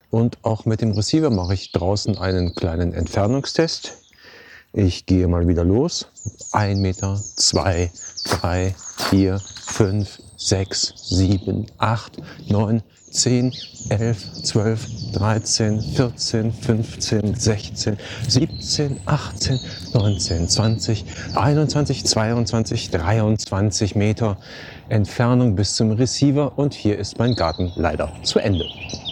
Und auch mit dem Receiver mache ich draußen einen kleinen Entfernungstest. Ich gehe mal wieder los. 1 Meter, 2, 3, 4, 5, 6, 7, 8, 9, 10, 11, 12, 13, 14, 15, 16, 17, 18, 19, 20, 21, 22, 23 Meter Entfernung bis zum Receiver und hier ist mein Garten leider zu Ende.